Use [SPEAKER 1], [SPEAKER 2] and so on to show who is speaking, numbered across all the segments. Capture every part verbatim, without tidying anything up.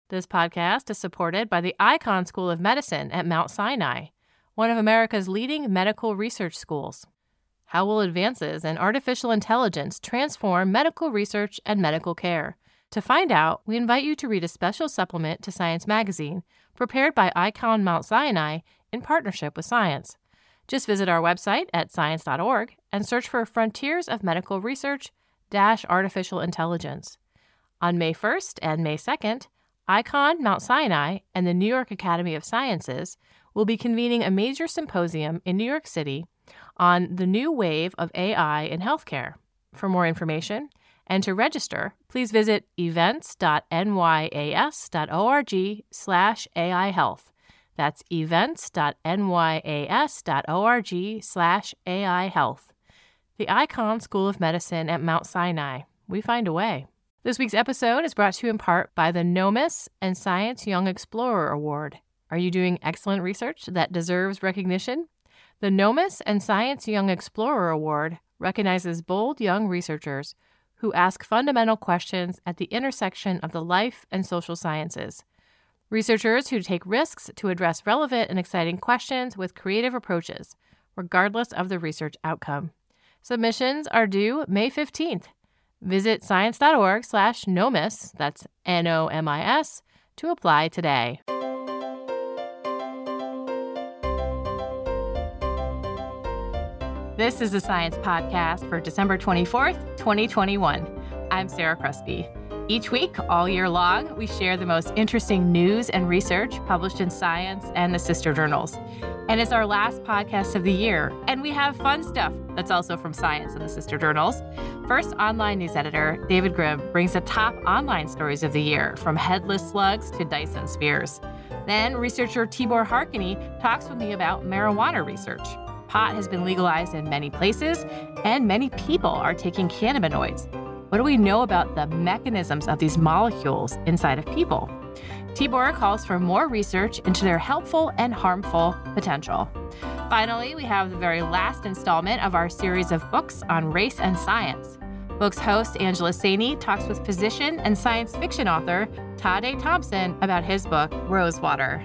[SPEAKER 1] This podcast is supported by the Icahn School of Medicine at Mount Sinai, one of America's leading medical research schools. How will advances in artificial intelligence transform medical research and medical care? To find out, we invite you to read a special supplement to Science Magazine, prepared by Icahn Mount Sinai in partnership with Science. Just visit our website at science dot org and search for Frontiers of Medical Research dash Artificial Intelligence. On May first and May second, Icahn Mount Sinai and the New York Academy of Sciences will be convening a major symposium in New York City on the new wave of A I in healthcare. For more information and to register, please visit events dot n y a s dot org slash A I health. That's events dot n y a s dot org slash A I health. The Icahn School of Medicine at Mount Sinai. We find a way. This week's episode is brought to you in part by the NOMIS and Science Young Explorer Award. Are you doing excellent research that deserves recognition? The NOMIS and Science Young Explorer Award recognizes bold young researchers who ask fundamental questions at the intersection of the life and social sciences. Researchers who take risks to address relevant and exciting questions with creative approaches, regardless of the research outcome. Submissions are due May fifteenth. Visit science dot org slash NOMIS, that's N O M I S, to apply today. This is the Science Podcast for December twenty-fourth, twenty twenty-one. I'm Sarah Crespi. Each week, all year long, we share the most interesting news and research published in Science and the sister journals. And it's our last podcast of the year, and we have fun stuff that's also from Science and the sister journals. First, online news editor David Grimm brings the top online stories of the year, from headless slugs to Dyson spheres. Then, researcher Tibor Harkany talks with me about marijuana research. Pot has been legalized in many places, and many people are taking cannabinoids. What do we know about the mechanisms of these molecules inside of people? Tibor calls for more research into their helpful and harmful potential. Finally, we have the very last installment of our series of books on race and science. Books host Angela Saini talks with physician and science fiction author Todd A. Thompson about his book, Rosewater.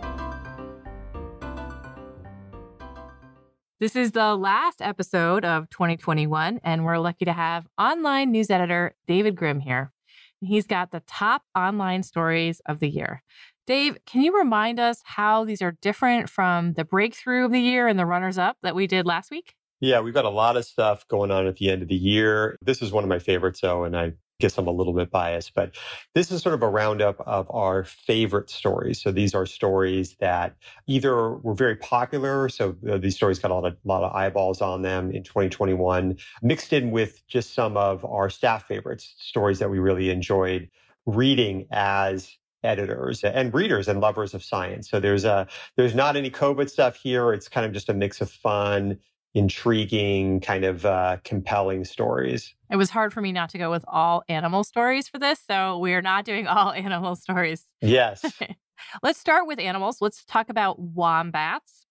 [SPEAKER 1] This is the last episode of twenty twenty-one, and we're lucky to have online news editor David Grimm here. He's got the top online stories of the year. Dave, can you remind us how these are different from the breakthrough of the year and the runners-up that we did last week?
[SPEAKER 2] Yeah, we've got a lot of stuff going on at the end of the year. This is one of my favorites, though, and I guess I'm a little bit biased, but this is sort of a roundup of our favorite stories. So these are stories that either were very popular, so uh, these stories got a lot, of, a lot of eyeballs on them in twenty twenty-one, mixed in with just some of our staff favorites, stories that we really enjoyed reading as editors and readers and lovers of science. So there's a there's not any COVID stuff here. It's kind of just a mix of fun, intriguing, kind of uh, compelling stories.
[SPEAKER 1] It was hard for me not to go with all animal stories for this, so we are not doing all animal stories.
[SPEAKER 2] Yes.
[SPEAKER 1] Let's start with animals. Let's talk about wombats.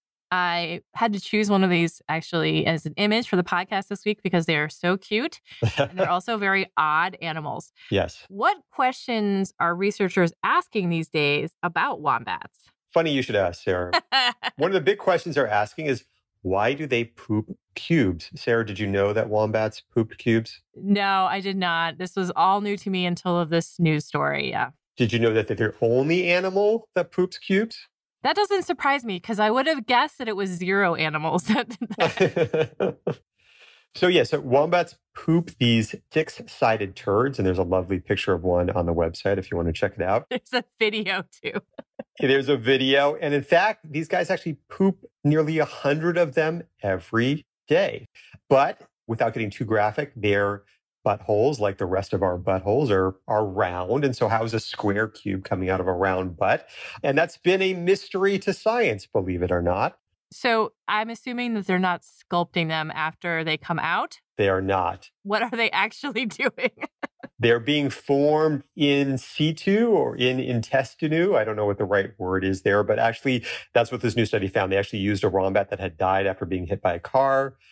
[SPEAKER 1] I had to choose one of these actually as an image for the podcast this week because they are so cute and they're also very odd animals.
[SPEAKER 2] Yes.
[SPEAKER 1] What questions are researchers asking these days about wombats?
[SPEAKER 2] Funny you should ask, Sarah. One of the big questions they're asking is, why do they poop cubes? Sarah, did you know that wombats pooped cubes?
[SPEAKER 1] No, I did not. This was all new to me until of this news story. Yeah.
[SPEAKER 2] Did you know that they're the only animal that poops cubes?
[SPEAKER 1] That doesn't surprise me because I would have guessed that it was zero animals that did that.
[SPEAKER 2] So yeah, so wombats poop these six-sided turds, and there's a lovely picture of one on the website if you want to check it out.
[SPEAKER 1] There's a video too.
[SPEAKER 2] There's a video. And in fact, these guys actually poop nearly a hundred of them every day. But without getting too graphic, their buttholes, like the rest of our buttholes, are, are round. And so how is a square cube coming out of a round butt? And that's been a mystery to science, believe it or not.
[SPEAKER 1] So I'm assuming that they're not sculpting them after they come out?
[SPEAKER 2] They are not.
[SPEAKER 1] What are they actually doing?
[SPEAKER 2] They're being formed in situ or in intestinu. I don't know what the right word is there, but actually that's what this new study found. They actually used a wombat that had died after being hit by a car,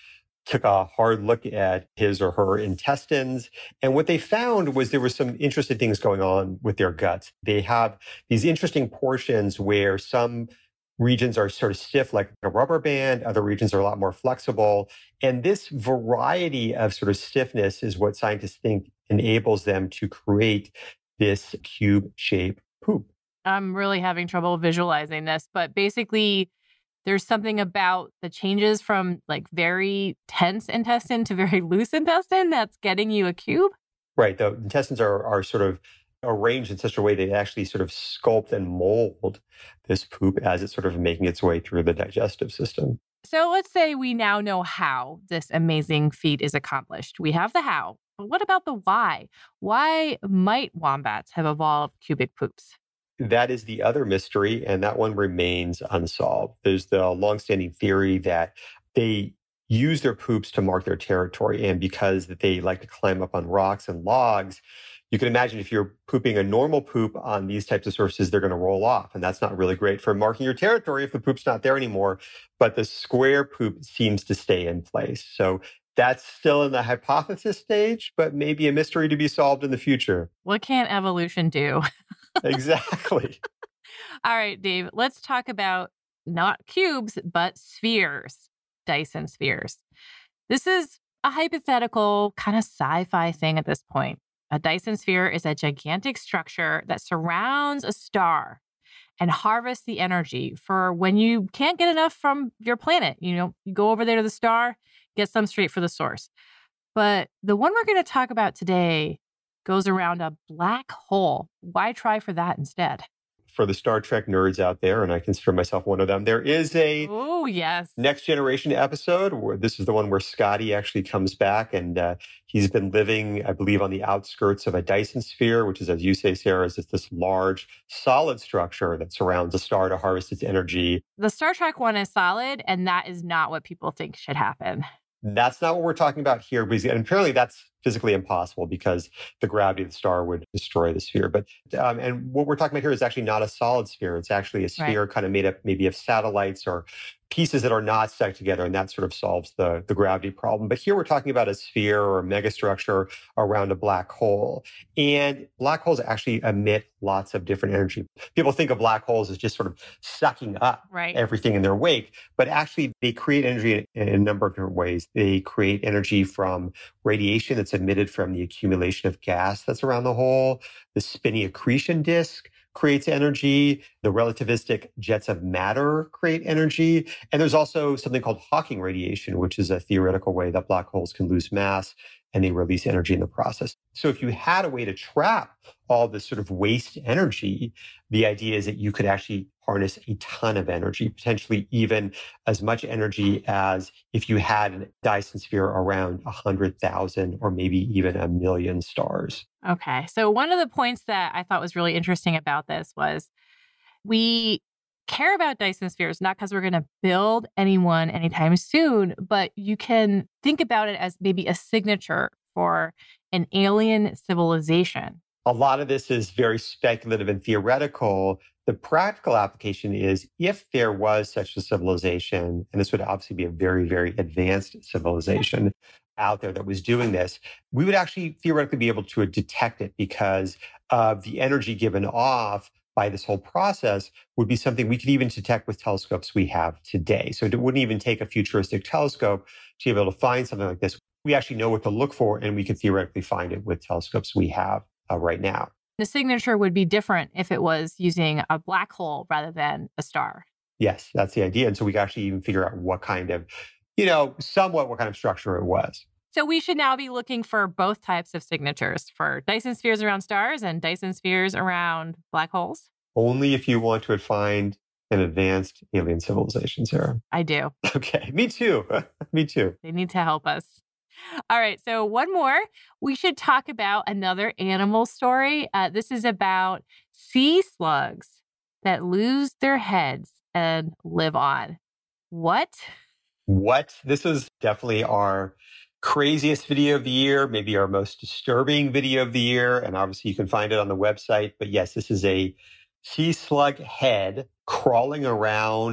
[SPEAKER 2] took a hard look at his or her intestines. And what they found was there were some interesting things going on with their guts. They have these interesting portions where some regions are sort of stiff like a rubber band, other regions are a lot more flexible. And this variety of sort of stiffness is what scientists think enables them to create this cube-shaped poop.
[SPEAKER 1] I'm really having trouble visualizing this, but basically there's something about the changes from like very tense intestine to very loose intestine that's getting you a cube.
[SPEAKER 2] Right. The intestines are, are sort of arranged in such a way they actually sort of sculpt and mold this poop as it's sort of making its way through the digestive system.
[SPEAKER 1] So let's say we now know how this amazing feat is accomplished. We have the how, but what about the why? Why might wombats have evolved cubic poops?
[SPEAKER 2] That is the other mystery, and that one remains unsolved. There's the longstanding theory that they use their poops to mark their territory, and because they like to climb up on rocks and logs, you can imagine if you're pooping a normal poop on these types of surfaces, they're going to roll off, and that's not really great for marking your territory if the poop's not there anymore. But the square poop seems to stay in place. So that's still in the hypothesis stage, but maybe a mystery to be solved in the future.
[SPEAKER 1] What can evolution do?
[SPEAKER 2] Exactly.
[SPEAKER 1] All right, Dave, let's talk about not cubes, but spheres, Dyson spheres. This is a hypothetical kind of sci-fi thing at this point. A Dyson sphere is a gigantic structure that surrounds a star and harvests the energy for when you can't get enough from your planet. You know, you go over there to the star, get some straight for the source. But the one we're going to talk about today goes around a black hole. Why try for that instead?
[SPEAKER 2] For the Star Trek nerds out there, and I consider myself one of them, there is a
[SPEAKER 1] oh yes
[SPEAKER 2] Next Generation episode where this is the one where Scotty actually comes back, and uh, he's been living, I believe, on the outskirts of a Dyson sphere, which is, as you say, Sarah, is this large solid structure that surrounds a star to harvest its energy.
[SPEAKER 1] The Star Trek one is solid, and that is not what people think should happen.
[SPEAKER 2] That's not what we're talking about here. Because, and apparently that's physically impossible because the gravity of the star would destroy the sphere. But um, and what we're talking about here is actually not a solid sphere. It's actually a sphere right. kind of made up maybe of satellites or pieces that are not stuck together, and that sort of solves the, the gravity problem. But here we're talking about a sphere or a megastructure around a black hole. And black holes actually emit lots of different energy. People think of black holes as just sort of sucking up
[SPEAKER 1] right.
[SPEAKER 2] everything in their wake, but actually they create energy in, in a number of different ways. They create energy from radiation that's emitted from the accumulation of gas that's around the hole. The spinning accretion disk creates energy. The relativistic jets of matter create energy. And there's also something called Hawking radiation, which is a theoretical way that black holes can lose mass and they release energy in the process. So if you had a way to trap all this sort of waste energy, the idea is that you could actually harness a ton of energy, potentially even as much energy as if you had a Dyson sphere around one hundred thousand or maybe even a million stars.
[SPEAKER 1] Okay. So one of the points that I thought was really interesting about this was we care about Dyson spheres, not because we're going to build anyone anytime soon, but you can think about it as maybe a signature for an alien civilization.
[SPEAKER 2] A lot of this is very speculative and theoretical. The practical application is if there was such a civilization, and this would obviously be a very, very advanced civilization out there that was doing this, we would actually theoretically be able to detect it because of the energy given off by this whole process would be something we could even detect with telescopes we have today. So it wouldn't even take a futuristic telescope to be able to find something like this. We actually know what to look for, and we could theoretically find it with telescopes we have uh, right now.
[SPEAKER 1] The signature would be different if it was using a black hole rather than a star.
[SPEAKER 2] Yes, that's the idea. And so we could actually even figure out what kind of, you know, somewhat what kind of structure it was.
[SPEAKER 1] So we should now be looking for both types of signatures, for Dyson spheres around stars and Dyson spheres around black holes?
[SPEAKER 2] Only if you want to find an advanced alien civilization, Sarah.
[SPEAKER 1] I do.
[SPEAKER 2] Okay, me too. Me too.
[SPEAKER 1] They need to help us. All right, so one more. We should talk about another animal story. Uh, this is about sea slugs that lose their heads and live on. What?
[SPEAKER 2] What? This is definitely our craziest video of the year, maybe our most disturbing video of the year. And obviously you can find it on the website. But yes, this is a sea slug head crawling around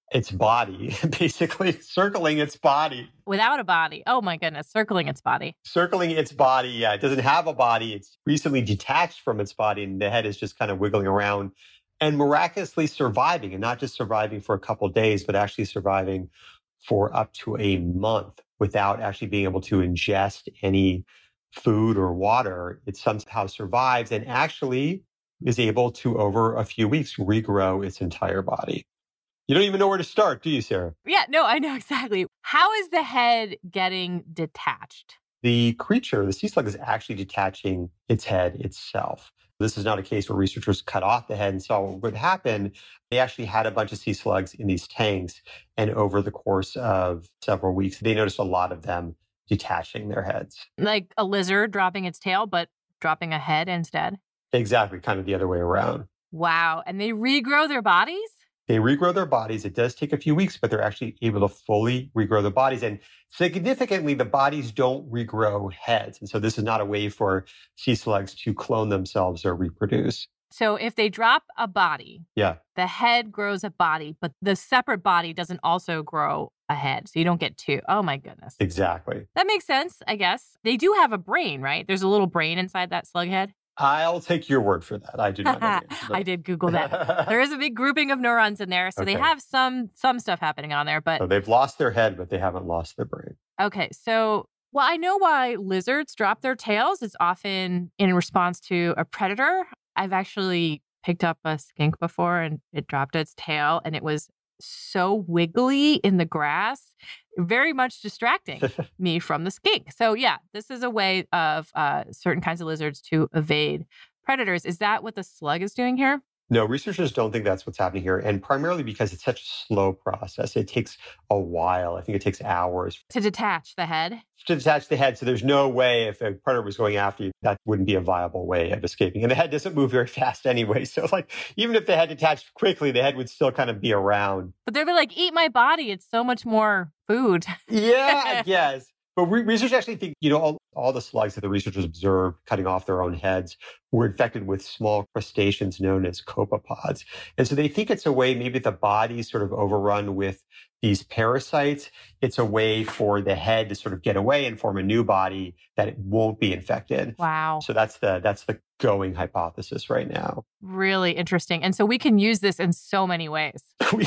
[SPEAKER 2] its body, basically circling its body.
[SPEAKER 1] Without a body. Oh my goodness, circling its body.
[SPEAKER 2] Circling its body. Yeah, it doesn't have a body. It's recently detached from its body, and the head is just kind of wiggling around and miraculously surviving, and not just surviving for a couple of days, but actually surviving for up to a month without actually being able to ingest any food or water. It somehow survives and actually is able to, over a few weeks, regrow its entire body. You don't even know where to start, do you, Sarah?
[SPEAKER 1] Yeah, no, I know exactly. How is the head getting detached?
[SPEAKER 2] The creature, the sea slug, is actually detaching its head itself. This is not a case where researchers cut off the head and saw what would happen. They actually had a bunch of sea slugs in these tanks. And over the course of several weeks, they noticed a lot of them detaching their heads.
[SPEAKER 1] Like a lizard dropping its tail, but dropping a head instead?
[SPEAKER 2] Exactly, kind of the other way around.
[SPEAKER 1] Wow. And they regrow their bodies?
[SPEAKER 2] They regrow their bodies. It does take a few weeks, but they're actually able to fully regrow their bodies. And significantly, the bodies don't regrow heads. And so this is not a way for sea slugs to clone themselves or reproduce.
[SPEAKER 1] So if they drop a body,
[SPEAKER 2] yeah,
[SPEAKER 1] the head grows a body, but the separate body doesn't also grow a head. So you don't get two. Oh my goodness.
[SPEAKER 2] Exactly.
[SPEAKER 1] That makes sense, I guess. They do have a brain, right? There's a little brain inside that slug head.
[SPEAKER 2] I'll take your word for that. I do not know.
[SPEAKER 1] I did Google that. There is a big grouping of neurons in there. So okay. They have some some stuff happening on there. But
[SPEAKER 2] so they've lost their head, but they haven't lost their brain.
[SPEAKER 1] Okay. So, well, I know why lizards drop their tails. It's often in response to a predator. I've actually picked up a skink before and it dropped its tail and it was so wiggly in the grass, very much distracting me from the skink. So yeah, this is a way of uh, certain kinds of lizards to evade predators. Is that what the slug is doing here?
[SPEAKER 2] No, researchers don't think that's what's happening here. And primarily because it's such a slow process. It takes a while. I think it takes hours.
[SPEAKER 1] To detach the head?
[SPEAKER 2] To detach the head. So there's no way if a predator was going after you, that wouldn't be a viable way of escaping. And the head doesn't move very fast anyway. So like, even if the head detached quickly, the head would still kind of be around.
[SPEAKER 1] But they'd be like, eat my body. It's so much more food.
[SPEAKER 2] Yeah, I guess. But re- research actually think, you know, all, all the slugs that the researchers observed cutting off their own heads were infected with small crustaceans known as copepods. And so they think it's a way, maybe the body's sort of overrun with these parasites. It's a way for the head to sort of get away and form a new body that it won't be infected.
[SPEAKER 1] Wow.
[SPEAKER 2] So that's the that's the going hypothesis right now.
[SPEAKER 1] Really interesting. And so we can use this in so many ways.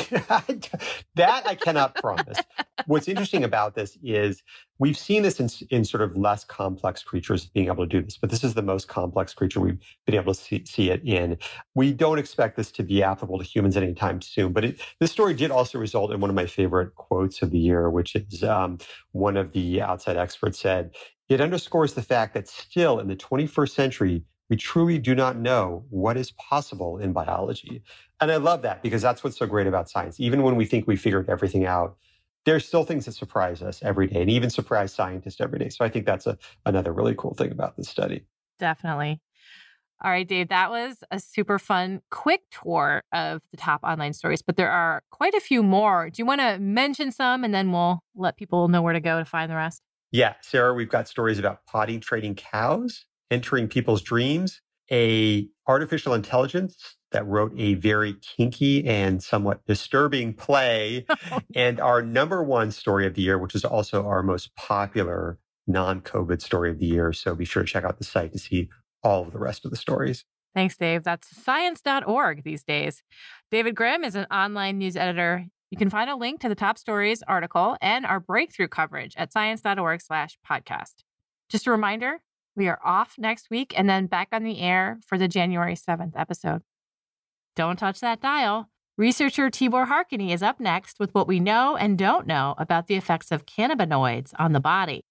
[SPEAKER 2] That I cannot promise. What's interesting about this is we've seen this in, in sort of less complex creatures being able to do this, but this is the most complex creature we've been able to see, see it in. We don't expect this to be applicable to humans anytime soon, but it, this story did also result in one of my favorite quotes of the year, which is um, one of the outside experts said, "It underscores the fact that still in the twenty-first century, we truly do not know what is possible in biology." And I love that because that's what's so great about science. Even when we think we figured everything out, there's still things that surprise us every day and even surprise scientists every day. So I think that's a, another really cool thing about this study.
[SPEAKER 1] Definitely. All right, Dave, that was a super fun, quick tour of the top online stories, but there are quite a few more. Do you want to mention some and then we'll let people know where to go to find the rest?
[SPEAKER 2] Yeah, Sarah, we've got stories about potty training cows, entering people's dreams, a artificial intelligence that wrote a very kinky and somewhat disturbing play, and our number one story of the year, which is also our most popular non-COVID story of the year. So be sure to check out the site to see all of the rest of the stories.
[SPEAKER 1] Thanks, Dave. That's science dot org these days. David Grimm is an online news editor. You can find a link to the top stories article and our breakthrough coverage at science dot org slash podcast. Just a reminder, we are off next week and then back on the air for the January seventh episode. Don't touch that dial. Researcher Tibor Harkany is up next with what we know and don't know about the effects of cannabinoids on the body.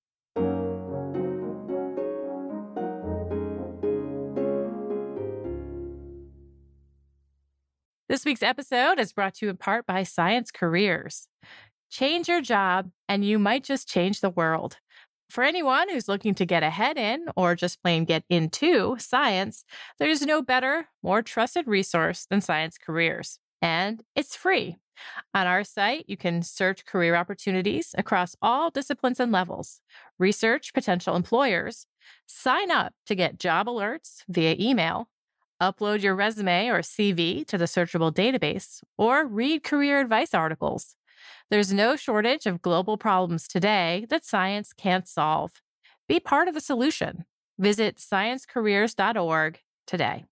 [SPEAKER 1] This week's episode is brought to you in part by Science Careers. Change your job and you might just change the world. For anyone who's looking to get ahead in or just plain get into science, there's no better, more trusted resource than Science Careers. And it's free. On our site, you can search career opportunities across all disciplines and levels, research potential employers, sign up to get job alerts via email, Upload your resume or C V to the searchable database, or read career advice articles. There's no shortage of global problems today that science can't solve. Be part of the solution. Visit science careers dot org today.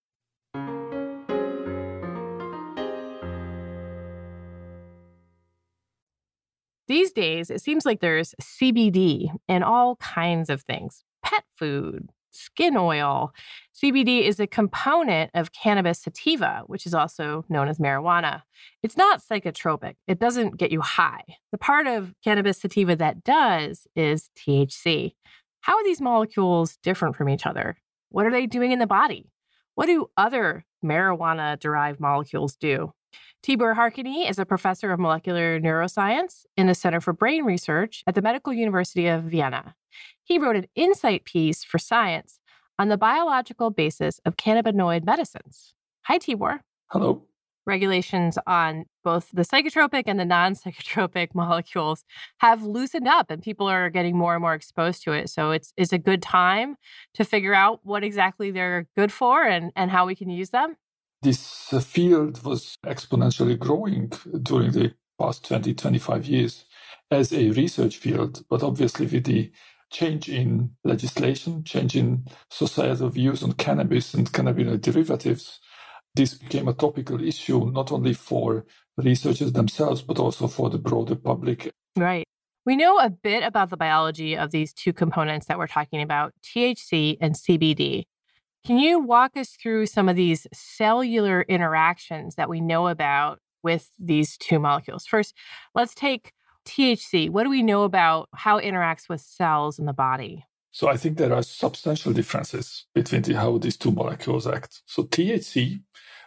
[SPEAKER 1] These days, it seems like there's C B D in all kinds of things. Pet food, skin oil. C B D is a component of cannabis sativa, which is also known as marijuana. It's not psychotropic. It doesn't get you high. The part of cannabis sativa that does is T H C. How are these molecules different from each other? What are they doing in the body? What do other marijuana-derived molecules do? Tibor Harkany is a professor of molecular neuroscience in the Center for Brain Research at the Medical University of Vienna. He wrote an insight piece for Science on the biological basis of cannabinoid medicines. Hi, Tibor.
[SPEAKER 3] Hello.
[SPEAKER 1] Regulations on both the psychotropic and the non-psychotropic molecules have loosened up, and people are getting more and more exposed to it. So it's, it's a good time to figure out what exactly they're good for and, and how we can use them.
[SPEAKER 3] This uh, field was exponentially growing during the past twenty, twenty-five years as a research field, but obviously with the change in legislation, change in societal views on cannabis and cannabinoid derivatives, this became a topical issue not only for researchers themselves, but also for the broader public.
[SPEAKER 1] Right. We know a bit about the biology of these two components that we're talking about, T H C and C B D. Can you walk us through some of these cellular interactions that we know about with these two molecules? First, let's take T H C. What do we know about how it interacts with cells in the body?
[SPEAKER 3] So I think there are substantial differences between the, how these two molecules act. So T H C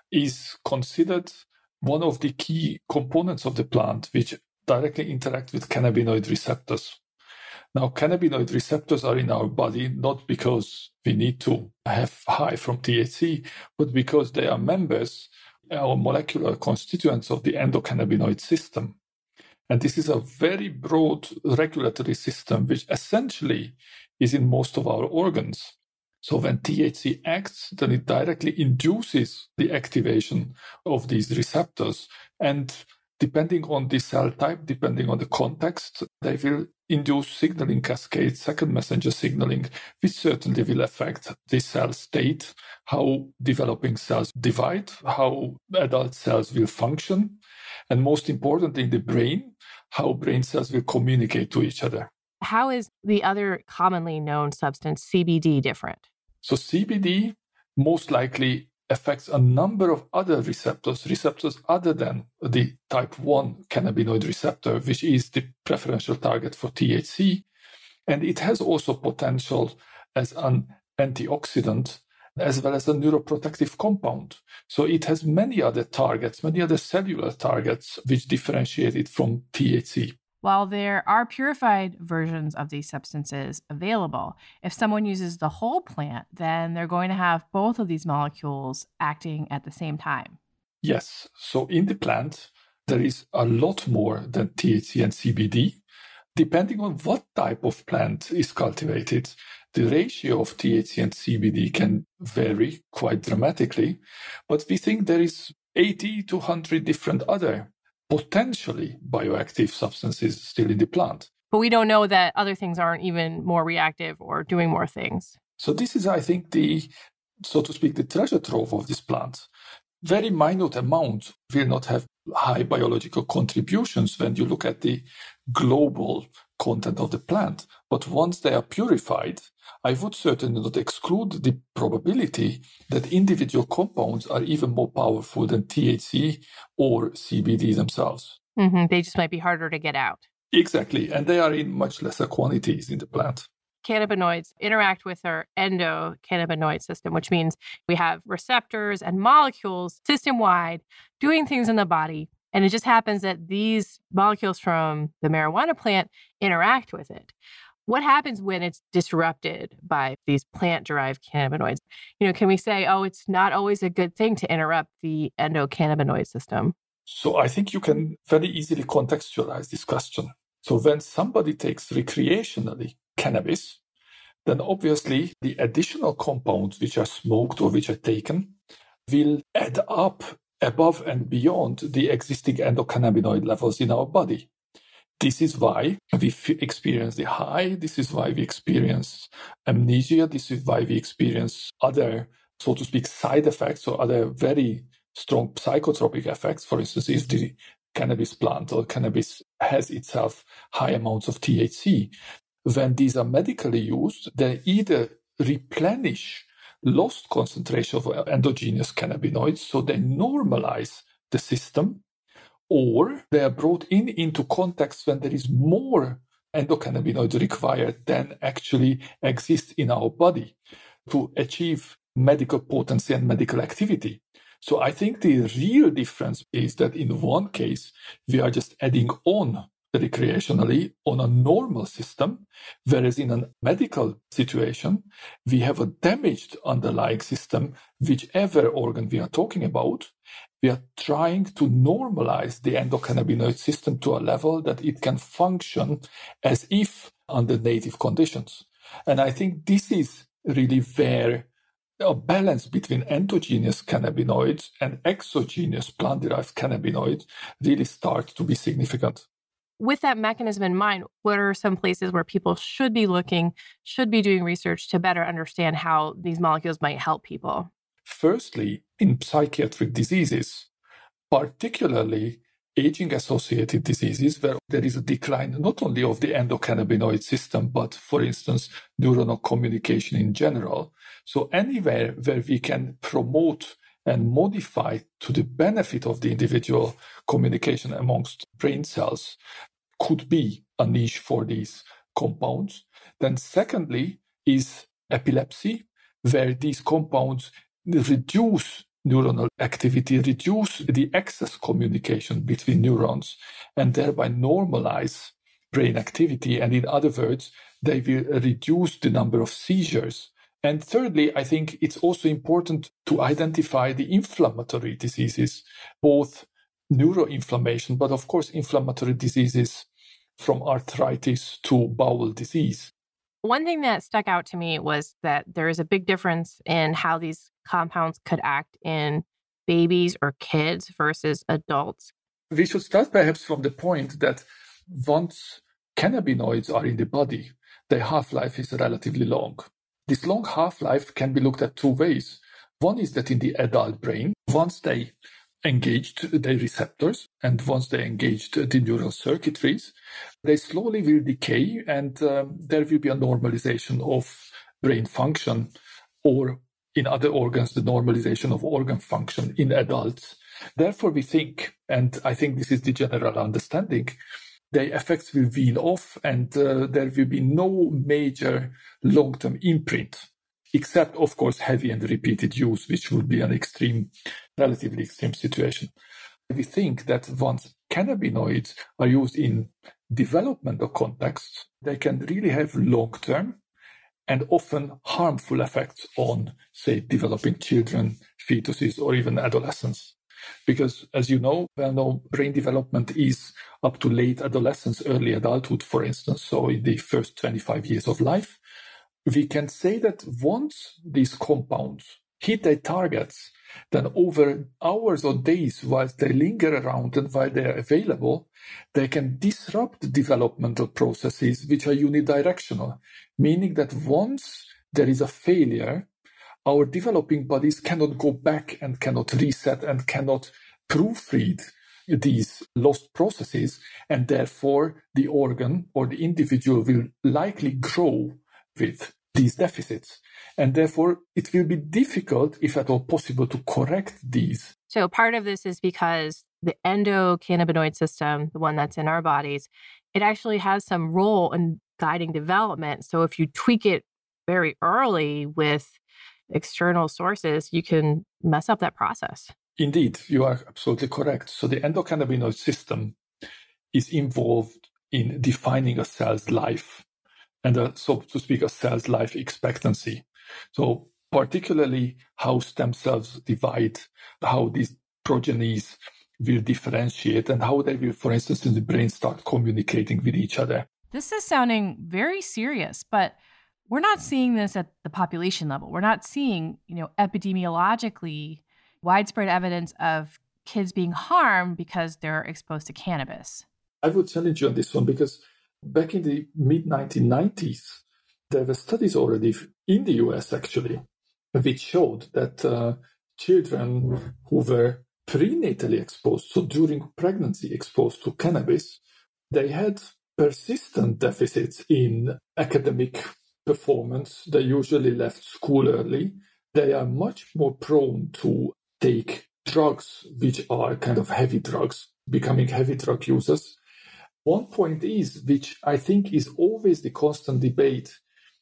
[SPEAKER 3] is considered one of the key components of the plant which directly interact with cannabinoid receptors. Now, cannabinoid receptors are in our body not because we need to have high from T H C, but because they are members or molecular constituents of the endocannabinoid system. And this is a very broad regulatory system, which essentially is in most of our organs. So when T H C acts, then it directly induces the activation of these receptors. And depending on the cell type, depending on the context, they will induce signaling cascades, second messenger signaling, which certainly will affect the cell state, how developing cells divide, how adult cells will function, and most importantly in the brain, how brain cells will communicate to each other.
[SPEAKER 1] How is the other commonly known substance, C B D, different?
[SPEAKER 3] So C B D most likely affects a number of other receptors, receptors other than the type one cannabinoid receptor, which is the preferential target for T H C. And it has also potential as an antioxidant, as well as a neuroprotective compound. So it has many other targets, many other cellular targets, which differentiate it from T H C.
[SPEAKER 1] While there are purified versions of these substances available, if someone uses the whole plant, then they're going to have both of these molecules acting at the same time.
[SPEAKER 3] Yes. So in the plant, there is a lot more than T H C and C B D. Depending on what type of plant is cultivated, the ratio of T H C and C B D can vary quite dramatically. But we think there is eighty to one hundred different other potentially bioactive substances still in the plant.
[SPEAKER 1] But we don't know that other things aren't even more reactive or doing more things.
[SPEAKER 3] So this is, I think, the, so to speak, the treasure trove of this plant. Very minute amounts will not have high biological contributions when you look at the global content of the plant. But once they are purified, I would certainly not exclude the probability that individual compounds are even more powerful than T H C or C B D themselves.
[SPEAKER 1] Mm-hmm. They just might be harder to get out.
[SPEAKER 3] Exactly. And they are in much lesser quantities in the plant.
[SPEAKER 1] Cannabinoids interact with our endocannabinoid system, which means we have receptors and molecules system-wide doing things in the body. And it just happens that these molecules from the marijuana plant interact with it. What happens when it's disrupted by these plant-derived cannabinoids? You know, can we say, oh, it's not always a good thing to interrupt the endocannabinoid system?
[SPEAKER 3] So I think you can very easily contextualize this question. So when somebody takes recreationally cannabis, then obviously the additional compounds which are smoked or which are taken will add up above and beyond the existing endocannabinoid levels in our body. This is why we f- experience the high. This is why we experience amnesia. This is why we experience other, so to speak, side effects or other very strong psychotropic effects. For instance, if the cannabis plant or cannabis has itself high amounts of T H C, when these are medically used, they either replenish lost concentration of endogenous cannabinoids, so they normalize the system, or they are brought in into contexts when there is more endocannabinoids required than actually exists in our body to achieve medical potency and medical activity. So I think the real difference is that in one case, we are just adding on recreationally on a normal system, whereas in a medical situation, we have a damaged underlying system, whichever organ we are talking about. We are trying to normalize the endocannabinoid system to a level that it can function as if under native conditions. And I think this is really where a balance between endogenous cannabinoids and exogenous plant-derived cannabinoids really starts to be significant.
[SPEAKER 1] With that mechanism in mind, what are some places where people should be looking, should be doing research to better understand how these molecules might help people?
[SPEAKER 3] Firstly, in psychiatric diseases, particularly aging-associated diseases where there is a decline not only of the endocannabinoid system, but, for instance, neuronal communication in general. So anywhere where we can promote and modify to the benefit of the individual communication amongst brain cells could be a niche for these compounds. Then secondly is epilepsy, where these compounds reduce neuronal activity, reduce the excess communication between neurons, and thereby normalize brain activity. And in other words, they will reduce the number of seizures. And thirdly, I think it's also important to identify the inflammatory diseases, both neuroinflammation, but of course, inflammatory diseases from arthritis to bowel disease.
[SPEAKER 1] One thing that stuck out to me was that there is a big difference in how these compounds could act in babies or kids versus adults.
[SPEAKER 3] We should start perhaps from the point that once cannabinoids are in the body, their half-life is relatively long. This long half-life can be looked at two ways. One is that in the adult brain, once they engaged the receptors and once they engaged the neural circuitries, they slowly will decay and um, there will be a normalization of brain function, or in other organs, the normalization of organ function in adults. Therefore, we think, and I think this is the general understanding, the effects will wean off and uh, there will be no major long-term imprint, except, of course, heavy and repeated use, which would be an extreme, relatively extreme situation. We think that once cannabinoids are used in developmental contexts, they can really have long-term and often harmful effects on, say, developing children, fetuses, or even adolescents. Because, as you know, well known, brain development is up to late adolescence, early adulthood, for instance, so in the first twenty-five years of life. We can say that once these compounds hit their targets, then over hours or days, whilst they linger around and while they are available, they can disrupt developmental processes which are unidirectional, meaning that once there is a failure, our developing bodies cannot go back and cannot reset and cannot proofread these lost processes, and therefore the organ or the individual will likely grow with these deficits. And therefore, it will be difficult, if at all possible, to correct these.
[SPEAKER 1] So part of this is because the endocannabinoid system, the one that's in our bodies, it actually has some role in guiding development. So if you tweak it very early with external sources, you can mess up that process.
[SPEAKER 3] Indeed, you are absolutely correct. So the endocannabinoid system is involved in defining a cell's life and, a, so to speak, a cell's life expectancy. So particularly how stem cells divide, how these progenies will differentiate, and how they will, for instance, in the brain start communicating with each other.
[SPEAKER 4] This is sounding very serious, but we're not seeing this at the population level. We're not seeing, you know, epidemiologically, widespread evidence of kids being harmed because they're exposed to cannabis?
[SPEAKER 3] I would challenge you on this one because back in the mid nineteen nineties, there were studies already in the U S actually, which showed that uh, children who were prenatally exposed, so during pregnancy exposed to cannabis, they had persistent deficits in academic performance. They usually left school early. They are much more prone to take drugs, which are kind of heavy drugs, becoming heavy drug users. One point is, which I think is always the constant debate,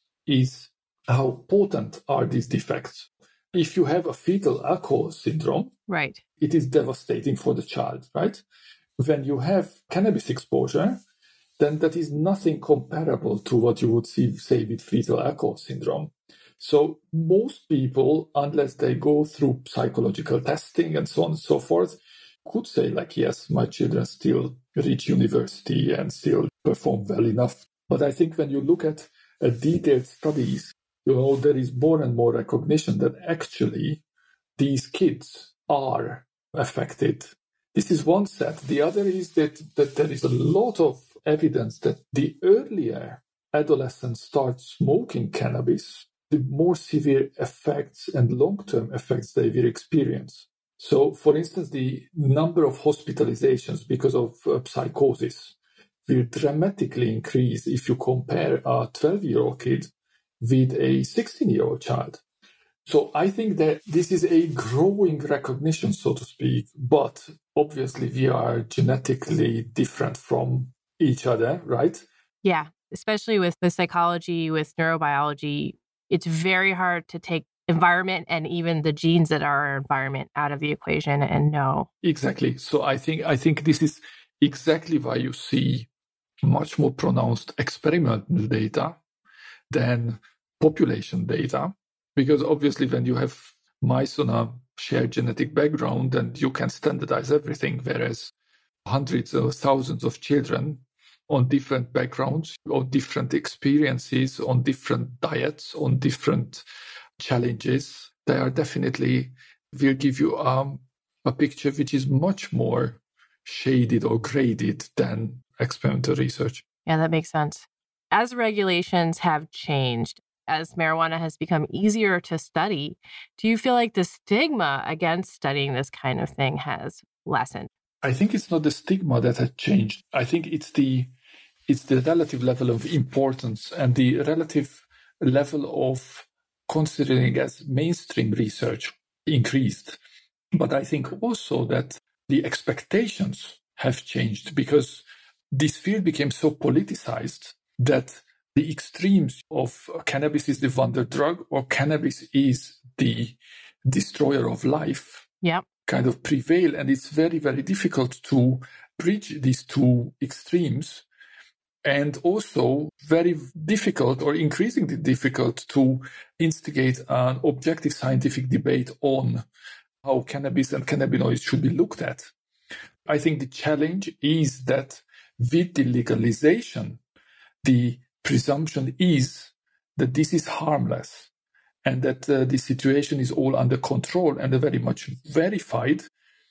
[SPEAKER 3] is how potent are these defects. If you have a fetal alcohol syndrome,
[SPEAKER 1] right,
[SPEAKER 3] it is devastating for the child, right? When you have cannabis exposure, then that is nothing comparable to what you would see, say, with fetal alcohol syndrome. So most people, unless they go through psychological testing and so on and so forth, could say like, yes, my children still reach university and still perform well enough. But I think when you look at uh, detailed studies, you know, there is more and more recognition that actually these kids are affected. This is one set. The other is that, that there is a lot of evidence that the earlier adolescents start smoking cannabis, the more severe effects and long-term effects they will experience. So, for instance, the number of hospitalizations because of uh, psychosis will dramatically increase if you compare a twelve-year-old kid with a sixteen-year-old child. So I think that this is a growing recognition, so to speak, but obviously we are genetically different from each other, right?
[SPEAKER 1] Yeah, especially with the psychology, with neurobiology, it's very hard to take environment and even the genes that are our environment out of the equation and know.
[SPEAKER 3] Exactly. So I think I think this is exactly why you see much more pronounced experimental data than population data, because obviously when you have mice on a shared genetic background, then you can standardize everything, whereas hundreds or thousands of children on different backgrounds, on different experiences, on different diets, on different challenges, they are definitely will give you um, a picture which is much more shaded or graded than experimental research.
[SPEAKER 1] Yeah, that makes sense. As regulations have changed, as marijuana has become easier to study, do you feel like the stigma against studying this kind of thing has lessened?
[SPEAKER 3] I think it's not the stigma that has changed. I think it's the it's the relative level of importance and the relative level of considering as mainstream research increased. But I think also that the expectations have changed because this field became so politicized that the extremes of cannabis is the wonder drug or cannabis is the destroyer of life
[SPEAKER 1] yep.
[SPEAKER 3] kind of prevail. And it's very, very difficult to bridge these two extremes. And also very difficult or increasingly difficult to instigate an objective scientific debate on how cannabis and cannabinoids should be looked at. I think the challenge is that with the legalization, the presumption is that this is harmless and that uh, the situation is all under control and very much verified,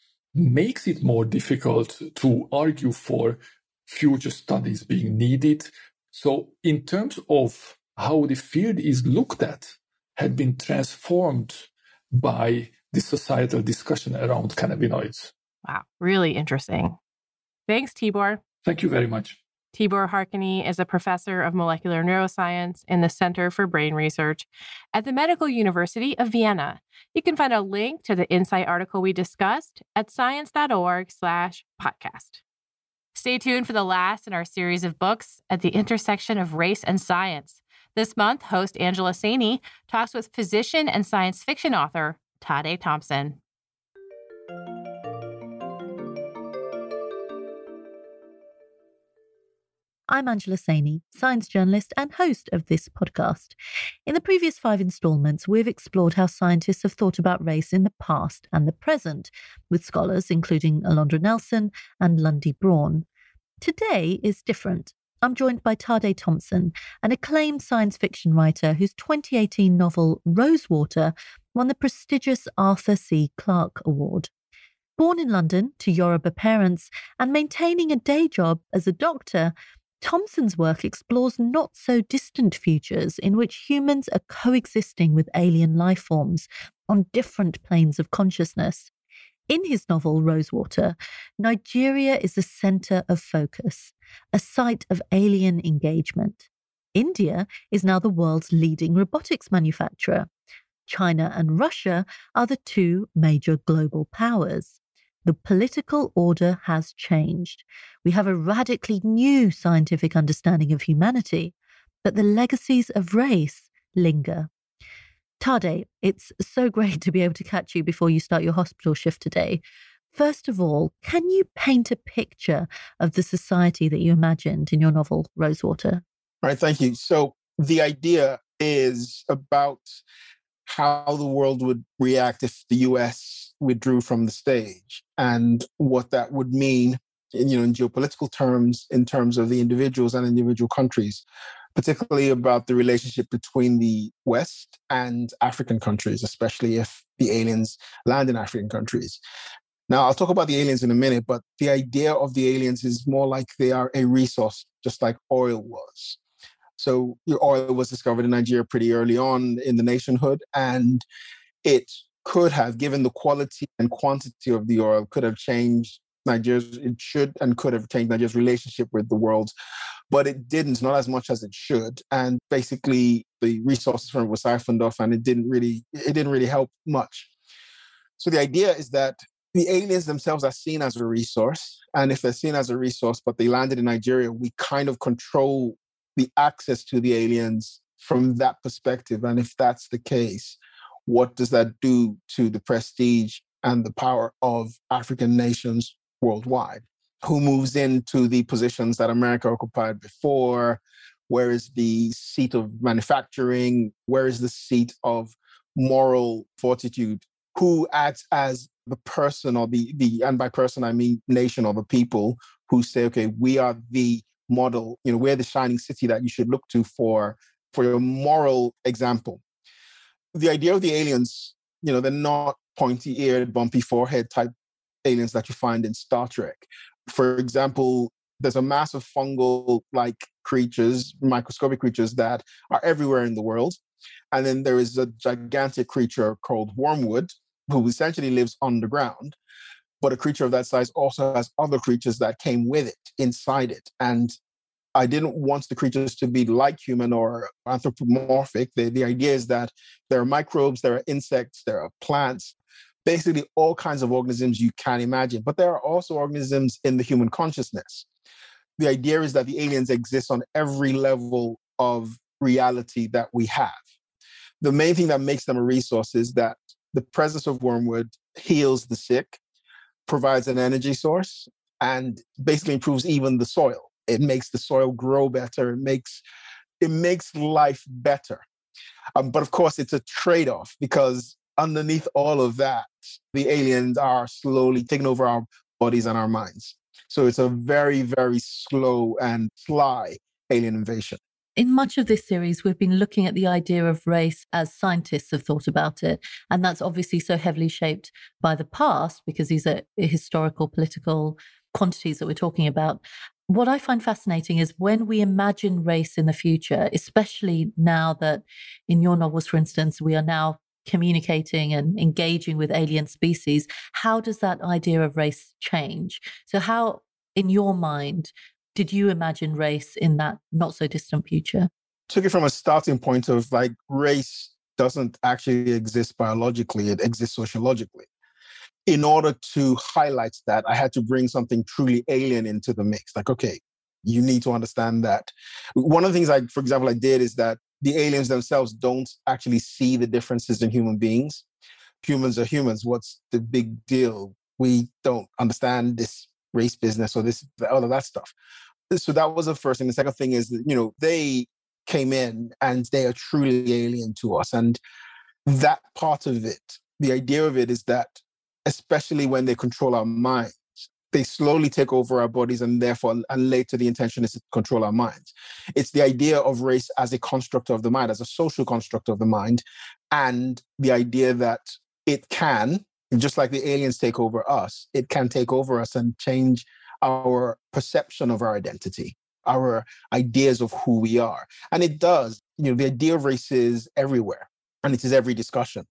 [SPEAKER 3] makes it more difficult to argue for future studies being needed. So in terms of how the field is looked at, had been transformed by the societal discussion around cannabinoids.
[SPEAKER 1] Wow, really interesting. Thanks, Tibor.
[SPEAKER 3] Thank you very much.
[SPEAKER 1] Tibor Harkany is a professor of molecular neuroscience in the Center for Brain Research at the Medical University of Vienna. You can find a link to the Insight article we discussed at science.org slash podcast. Stay tuned for the last in our series of books at the intersection of race and science. This month, host Angela Saini talks with physician and science fiction author Tade Thompson.
[SPEAKER 5] I'm Angela Saini, science journalist and host of this podcast. In the previous five installments, we've explored how scientists have thought about race in the past and the present, with scholars including Alondra Nelson and Lundy Braun. Today is different. I'm joined by Tade Thompson, an acclaimed science fiction writer whose twenty eighteen novel Rosewater won the prestigious Arthur C. Clarke Award. Born in London to Yoruba parents and maintaining a day job as a doctor, Thompson's work explores not-so-distant futures in which humans are coexisting with alien life forms on different planes of consciousness. In his novel Rosewater, Nigeria is the centre of focus, a site of alien engagement. India is now the world's leading robotics manufacturer. China and Russia are the two major global powers. The political order has changed. We have a radically new scientific understanding of humanity, but the legacies of race linger. Tade, it's so great to be able to catch you before you start your hospital shift today. First of all, can you paint a picture of the society that you imagined in your novel, Rosewater?
[SPEAKER 6] All right, thank you. So the idea is about how the world would react if the U S withdrew from the stage and what that would mean, you know, in geopolitical terms, in terms of the individuals and individual countries, particularly about the relationship between the West and African countries, especially if the aliens land in African countries. Now, I'll talk about the aliens in a minute, but the idea of the aliens is more like they are a resource, just like oil was. So oil was discovered in Nigeria pretty early on in the nationhood, and it could have, given the quality and quantity of the oil, could have changed Nigeria's, it should and could have changed Nigeria's relationship with the world, but it didn't, not as much as it should. And basically the resources from it were siphoned off, and it didn't really, it didn't really help much. So the idea is that the aliens themselves are seen as a resource. And if they're seen as a resource, but they landed in Nigeria, we kind of control the access to the aliens from that perspective. And if that's the case, what does that do to the prestige and the power of African nations worldwide? Who moves into the positions that America occupied before? Where is the seat of manufacturing? Where is the seat of moral fortitude? Who acts as the person or the, the, and by person, I mean nation or the people who say, okay, we are the model, you know, we're the shining city that you should look to for, for your moral example. The idea of the aliens, you know, they're not pointy-eared, bumpy forehead type aliens that you find in Star Trek. For example, there's a mass of fungal-like creatures, microscopic creatures that are everywhere in the world. And then there is a gigantic creature called Wormwood, who essentially lives underground. But a creature of that size also has other creatures that came with it, inside it. And I didn't want the creatures to be like human or anthropomorphic. The, the idea is that there are microbes, there are insects, there are plants, basically all kinds of organisms you can imagine. But there are also organisms in the human consciousness. The idea is that the aliens exist on every level of reality that we have. The main thing that makes them a resource is that the presence of Wormwood heals the sick, provides an energy source, and basically improves even the soil. It makes the soil grow better. It makes, it makes life better. Um, but of course, it's a trade-off, because underneath all of that, the aliens are slowly taking over our bodies and our minds. So it's a very, very slow and sly alien invasion.
[SPEAKER 5] In much of this series, we've been looking at the idea of race as scientists have thought about it. And that's obviously so heavily shaped by the past, because these are historical, political quantities that we're talking about. What I find fascinating is when we imagine race in the future, especially now that in your novels, for instance, we are now communicating and engaging with alien species, how does that idea of race change? So how, in your mind, did you imagine race in that not so distant future?
[SPEAKER 6] Took it from a starting point of like race doesn't actually exist biologically, it exists sociologically. In order to highlight that, I had to bring something truly alien into the mix. Like, okay, you need to understand that. One of the things I, for example, I did is that the aliens themselves don't actually see the differences in human beings. Humans are humans. What's the big deal? We don't understand this race business or this, all of that stuff. So that was the first thing. The second thing is that, you know, they came in and they are truly alien to us. And that part of it, the idea of it is that, especially when they control our minds, they slowly take over our bodies, and therefore, and later the intention is to control our minds. It's the idea of race as a construct of the mind, as a social construct of the mind, and the idea that it can, just like the aliens take over us, it can take over us and change our perception of our identity, our ideas of who we are. And it does. You know, the idea of race is everywhere, and it is every discussion.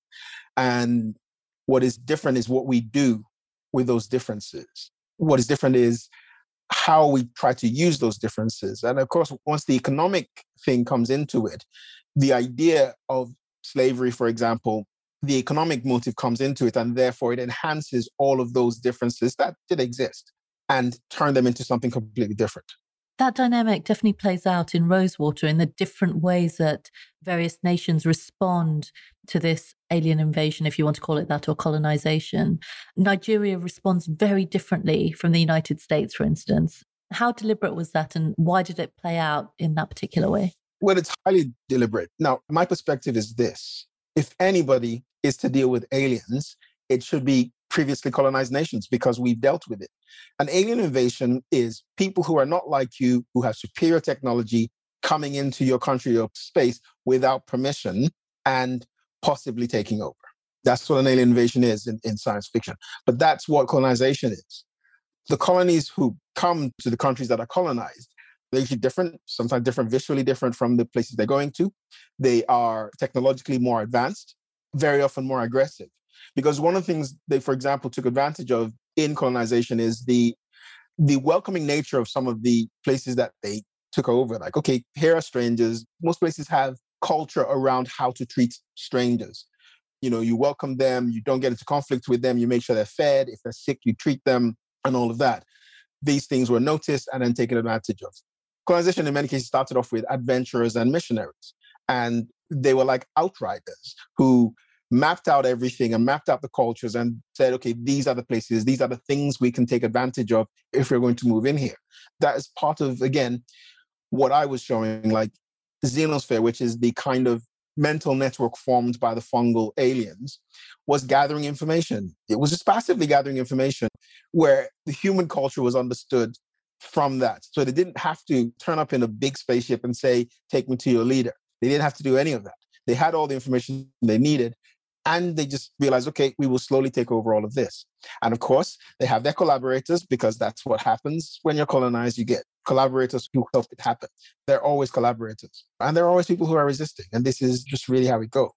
[SPEAKER 6] And what is different is what we do with those differences. What is different is how we try to use those differences. And of course, once the economic thing comes into it, the idea of slavery, for example, the economic motive comes into it, and therefore it enhances all of those differences that did exist and turn them into something completely different.
[SPEAKER 5] That dynamic definitely plays out in Rosewater in the different ways that various nations respond to this alien invasion, if you want to call it that, or colonization. Nigeria responds very differently from the United States, for instance. How deliberate was that, and why did it play out in that particular way?
[SPEAKER 6] Well, it's highly deliberate. Now, my perspective is this. If anybody is to deal with aliens, it should be previously colonized nations, because we've dealt with it. An alien invasion is people who are not like you, who have superior technology, coming into your country or space without permission and possibly taking over. That's what an alien invasion is in, in science fiction. But that's what colonization is. The colonies who come to the countries that are colonized, they're usually different, sometimes different, visually different from the places they're going to. They are technologically more advanced, very often more aggressive. Because one of the things they, for example, took advantage of in colonization is the the welcoming nature of some of the places that they took over. Like, okay, here are strangers. Most places have culture around how to treat strangers. You know, you welcome them, you don't get into conflict with them, you make sure they're fed. If they're sick, you treat them, and all of that. These things were noticed and then taken advantage of. Colonization, in many cases, started off with adventurers and missionaries. And they were like outriders who mapped out everything and mapped out the cultures and said, okay, these are the places, these are the things we can take advantage of if we're going to move in here. That is part of, again, what I was showing, like the xenosphere, which is the kind of mental network formed by the fungal aliens, was gathering information. It was just passively gathering information where the human culture was understood from that. So they didn't have to turn up in a big spaceship and say, take me to your leader. They didn't have to do any of that. They had all the information they needed. And they just realized, okay, we will slowly take over all of this. And of course, they have their collaborators, because that's what happens when you're colonized. You get collaborators who help it happen. They're always collaborators. And there are always people who are resisting. And this is just really how it goes.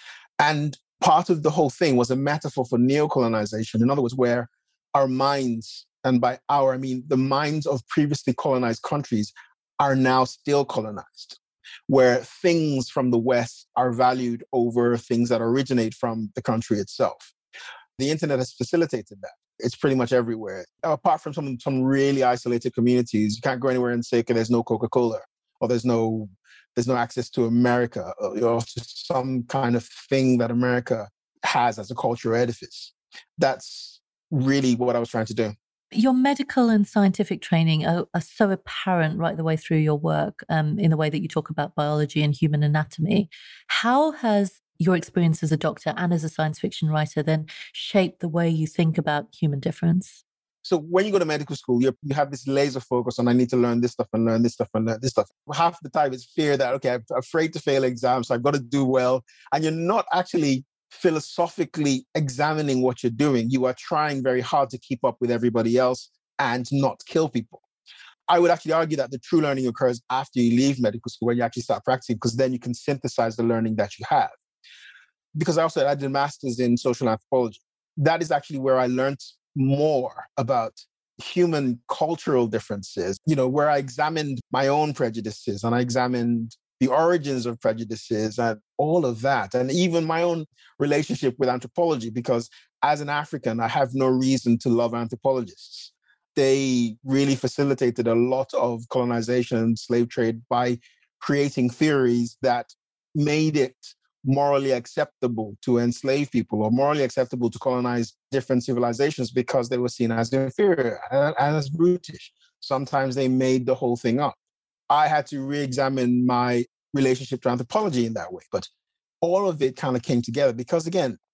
[SPEAKER 6] And part of the whole thing was a metaphor for neocolonization. In other words, where our minds, and by our, I mean the minds of previously colonized countries, are now still colonized, where things from the West are valued over things that originate from the country itself. The internet has facilitated that. It's pretty much everywhere. Apart from some, some really isolated communities, you can't go anywhere and say, okay, there's no Coca-Cola, or there's no there's no access to America, or, or just some kind of thing that America has as a cultural edifice. That's really what I was trying to do.
[SPEAKER 5] Your medical and scientific training are, are so apparent right the way through your work, um, in the way that you talk about biology and human anatomy. How has your experience as a doctor and as a science fiction writer then shaped the way you think about human difference?
[SPEAKER 6] So when you go to medical school, you you have this laser focus on, I need to learn this stuff and learn this stuff and learn this stuff. Half the time it's fear that, okay, I'm afraid to fail exams, so I've got to do well. And you're not actually philosophically examining what you're doing. You are trying very hard to keep up with everybody else and not kill people. I would actually argue that the true learning occurs after you leave medical school, when you actually start practicing, because then you can synthesize the learning that you have. Because I also I did a master's in social anthropology. That is actually where I learned more about human cultural differences, you know, where I examined my own prejudices and I examined the origins of prejudices and all of that, and even my own relationship with anthropology, because as an African, I have no reason to love anthropologists. They really facilitated a lot of colonization and slave trade by creating theories that made it morally acceptable to enslave people, or morally acceptable to colonize different civilizations, because they were seen as inferior and as brutish. Sometimes they made the whole thing up. I had to re-examine my relationship to anthropology in that way. But all of it kind of came together because, again,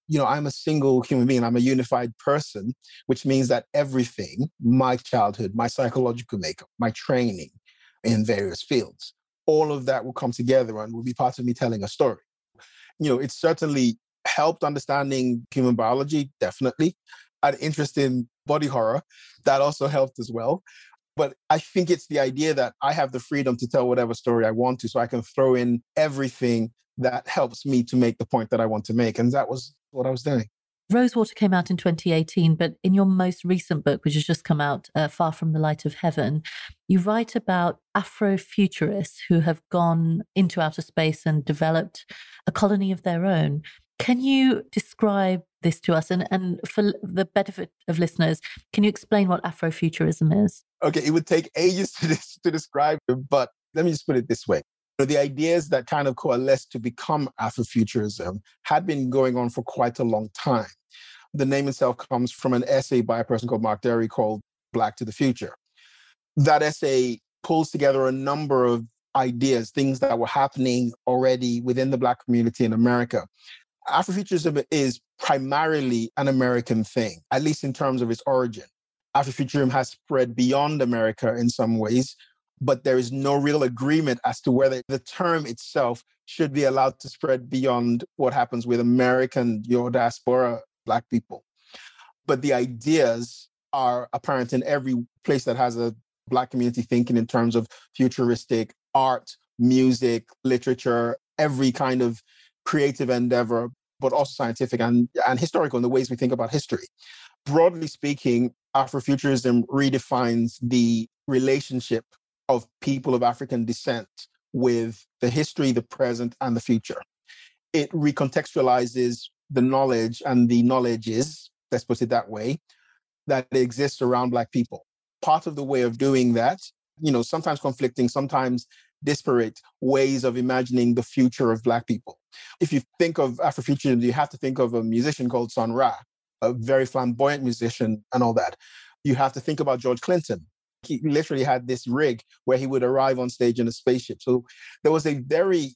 [SPEAKER 6] you know, I'm a single human being. I'm a unified person, which means that everything, my childhood, my psychological makeup, my training in various fields, all of that will come together and will be part of me telling a story. You know, it's certainly helped understanding human biology, definitely. I had interest in body horror. That also helped as well. But I think it's the idea that I have the freedom to tell whatever story I want to, so I can throw in everything that helps me to make the point that I want to make. And that was what I was doing.
[SPEAKER 5] Rosewater came out in twenty eighteen, but in your most recent book, which has just come out, uh, Far From the Light of Heaven, you write about Afrofuturists who have gone into outer space and developed a colony of their own. Can you describe this to us? And, and for the benefit of listeners, can you explain what Afrofuturism is?
[SPEAKER 6] Okay, it would take ages to, to describe it, but let me just put it this way. The ideas that kind of coalesced to become Afrofuturism had been going on for quite a long time. The name itself comes from an essay by a person called Mark Derry called Black to the Future. That essay pulls together a number of ideas, things that were happening already within the Black community in America. Afrofuturism is primarily an American thing, at least in terms of its origin. Afrofuturism has spread beyond America in some ways, but there is no real agreement as to whether the term itself should be allowed to spread beyond what happens with American, your diaspora, Black people. But the ideas are apparent in every place that has a Black community thinking in terms of futuristic art, music, literature, every kind of creative endeavor, but also scientific and, and historical in the ways we think about history. Broadly speaking, Afrofuturism redefines the relationship of people of African descent with the history, the present, and the future. It recontextualizes the knowledge and the knowledges, let's put it that way, that exists around Black people. Part of the way of doing that, you know, sometimes conflicting, sometimes disparate ways of imagining the future of Black people. If you think of Afrofuturism, you have to think of a musician called Sun Ra, a very flamboyant musician and all that. You have to think about George Clinton. He literally had this rig where he would arrive on stage in a spaceship. So there was a very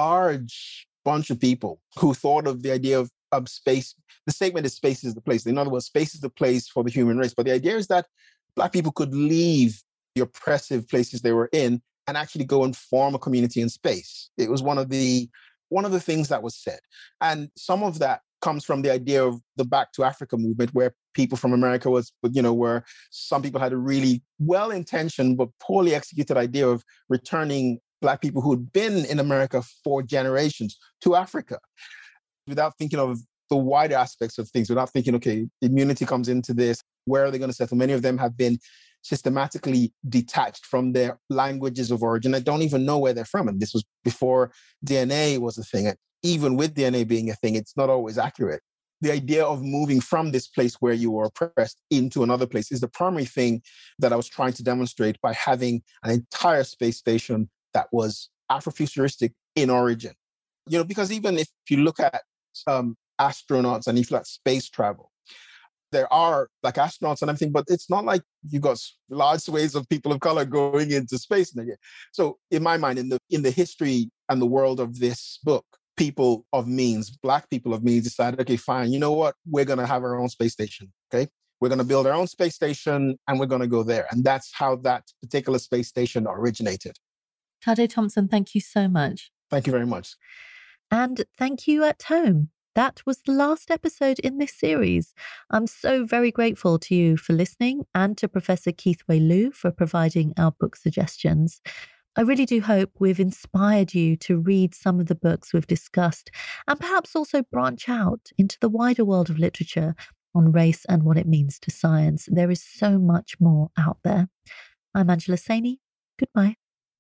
[SPEAKER 6] large bunch of people who thought of the idea of, of space. The statement is space is the place. In other words, space is the place for the human race. But the idea is that Black people could leave the oppressive places they were in and actually go and form a community in space. It was one of the one of the things that was said. And some of that comes from the idea of the Back to Africa movement, where people from America was, you know, where some people had a really well-intentioned but poorly executed idea of returning Black people who had been in America for generations to Africa without thinking of the wider aspects of things, without thinking, okay, immunity comes into this, where are they going to settle? Many of them have been systematically detached from their languages of origin. I don't even know where they're from. And this was before D N A was a thing. And even with D N A being a thing, it's not always accurate. The idea of moving from this place where you were oppressed into another place is the primary thing that I was trying to demonstrate by having an entire space station that was Afrofuturistic in origin. You know, because even if you look at um, astronauts and if you look at space travel, there are like astronauts and everything, but it's not like you got large swathes of people of color going into space. So in my mind, in the in the history and the world of this book, people of means, Black people of means decided, okay, fine, you know what? We're going to have our own space station, okay? We're going to build our own space station and we're going to go there. And that's how that particular space station originated.
[SPEAKER 5] Tade Thompson, thank you so much.
[SPEAKER 6] Thank you very much.
[SPEAKER 5] And thank you at home. That was the last episode in this series. I'm so very grateful to you for listening and to Professor Keith-Wei Liu for providing our book suggestions. I really do hope we've inspired you to read some of the books we've discussed and perhaps also branch out into the wider world of literature on race and what it means to science. There is so much more out there. I'm Angela Saini. Goodbye.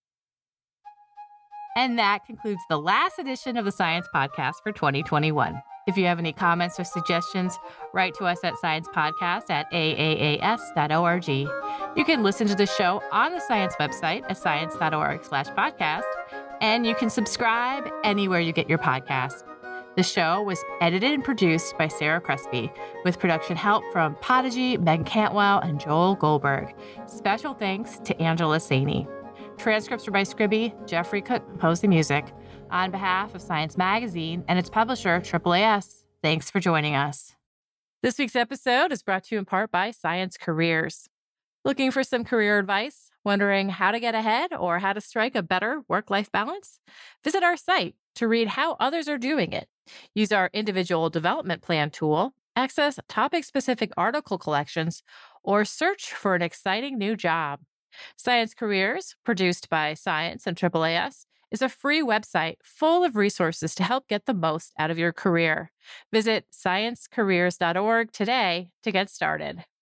[SPEAKER 1] And that concludes the last edition of the Science Podcast for twenty twenty-one. If you have any comments or suggestions, write to us at sciencepodcast at a a a s dot org. You can listen to the show on the Science website at science.org slash podcast, and you can subscribe anywhere you get your podcast. The show was edited and produced by Sarah Crespi, with production help from Podigy, Megan Cantwell, and Joel Goldberg. Special thanks to Angela Saini. Transcripts are by Scribby. Jeffrey Cook composed the music. On behalf of Science Magazine and its publisher, A A A S,
[SPEAKER 4] Thanks for joining us.
[SPEAKER 1] This week's episode is brought to you in part by Science Careers. Looking for some career advice? Wondering how to get ahead or how to strike a better work-life balance? Visit our site to read how others are doing it. Use our individual development plan tool, access topic-specific article collections, or search for an exciting new job. Science Careers, produced by Science and A A A S, is a free website full of resources to help get the most out of your career. Visit science careers dot org today to get started.